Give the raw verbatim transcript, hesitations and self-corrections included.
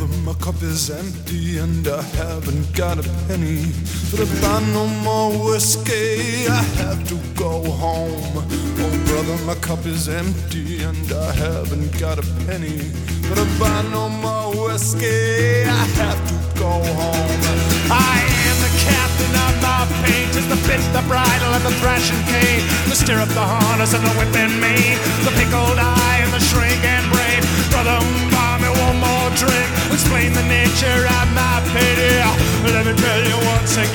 Brother, my cup is empty and I haven't got a penny. For to buy no more whiskey, I have to go home. Oh brother, my cup is empty and I haven't got a penny. For to buy no more whiskey, I have to go home. I am the captain of my fate, is the bit, the bridle, and the thrashing cane, the stirrup, the harness, and the whip and mane, the pickled eye and the shrink and brain. Brother, buy me one more drink, explain the nature of my pity. Let me tell you once again.